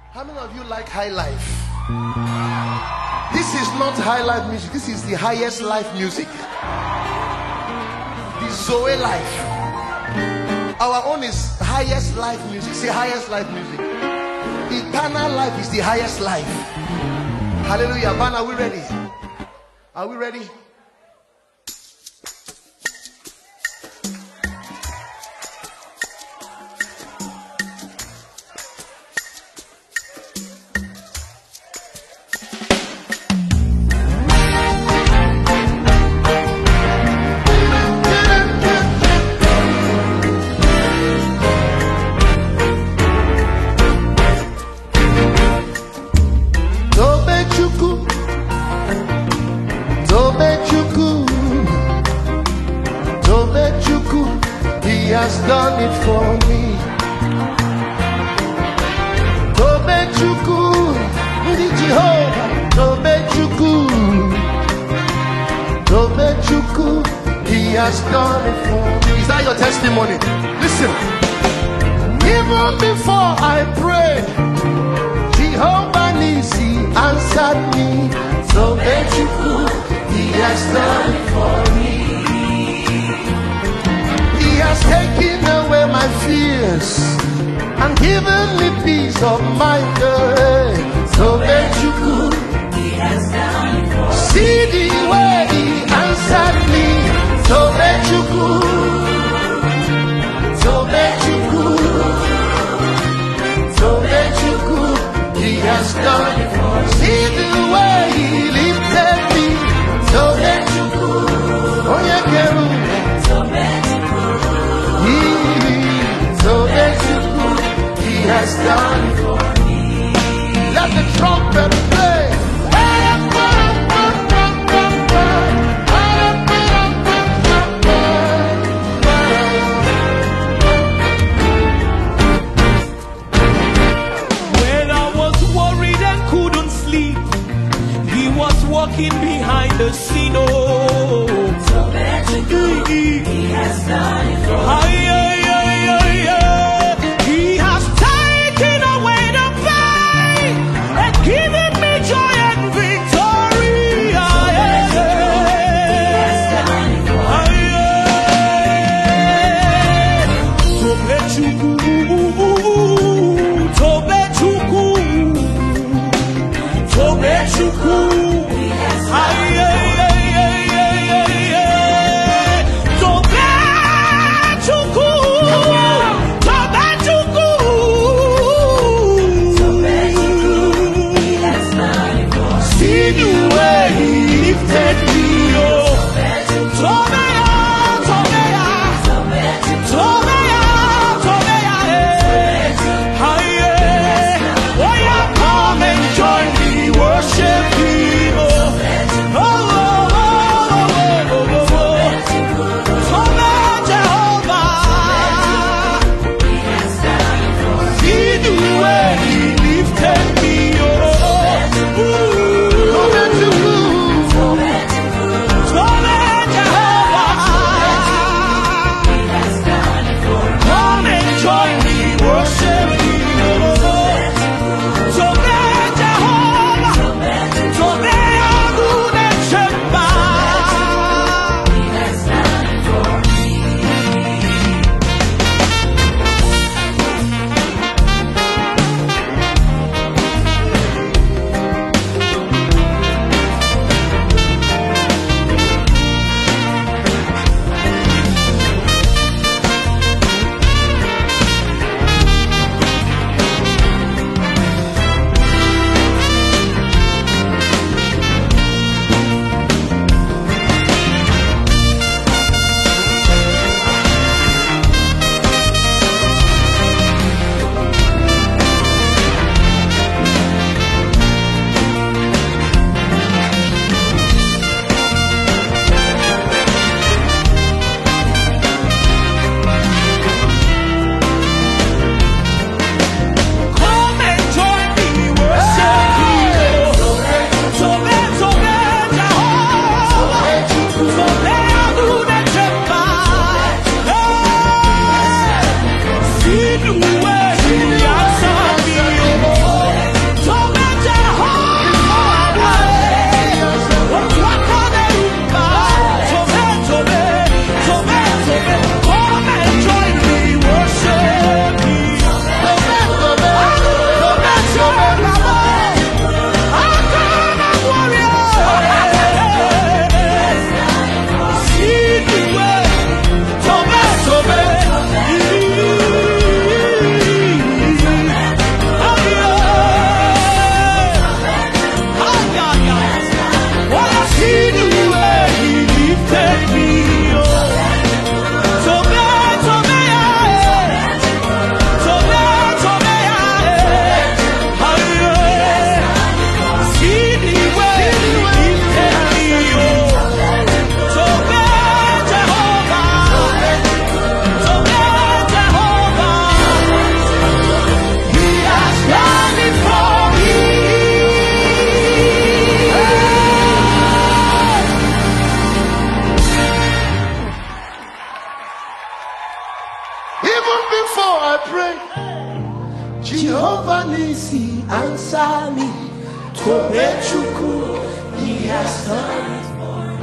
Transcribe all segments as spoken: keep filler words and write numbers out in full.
How many of you like high life? This is not high life music. This is the highest life music. The Zoe life. Our own is highest life music. Say highest life music. Eternal life is the highest life. Hallelujah. Man, are we ready? Are we ready? He has done it for me. Tobe Chuku, Ndi Jehovah. Tobe Chuku, Tobe Chuku. He has done it for me. Is that your testimony? Listen. Even before I prayed, Jehovah Nisi answered me. Tobe Chuku, He has done it for me. He has taken away my fears and given me peace of mind. So that you could, He has done it for me. See the way He answered me. So that you could, so that you could, so that you could. He has done it for me. See the way He lifted me. So that you could, oh yeah, Keru. He has done it for me. Let the trumpet play. When I was worried and couldn't sleep, He was walking behind the scene. Oh, so He has done it for me. Tobe Chuku, Tobe Chuku, Jehovah Nisi, answer me. Tobechuku, he has done it for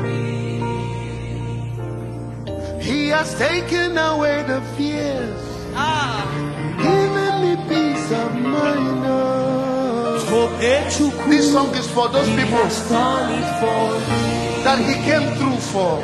me. He has taken away the fears, ah, giving me peace of mind. Tobechuku, this song is for those people done it for me, that he came through for.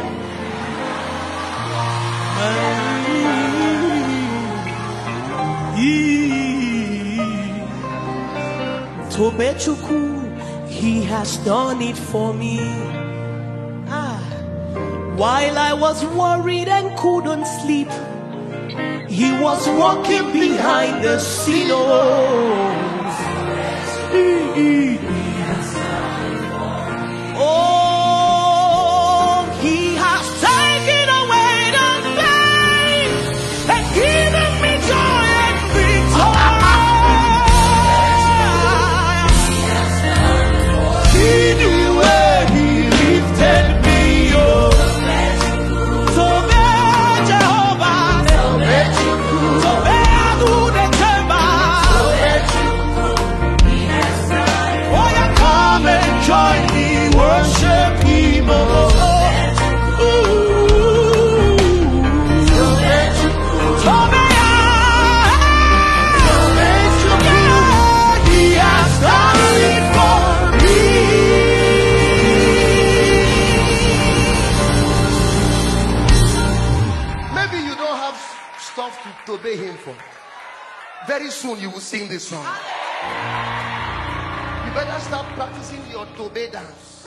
Tobechuku, he has done it for me. Ah, while I was worried and couldn't sleep, he was walking behind the scenes. Oh, he has taken away the pain and given me joy and victory. Stuff to obey him for. Very soon you will sing this song. You better start practicing your Tobe dance.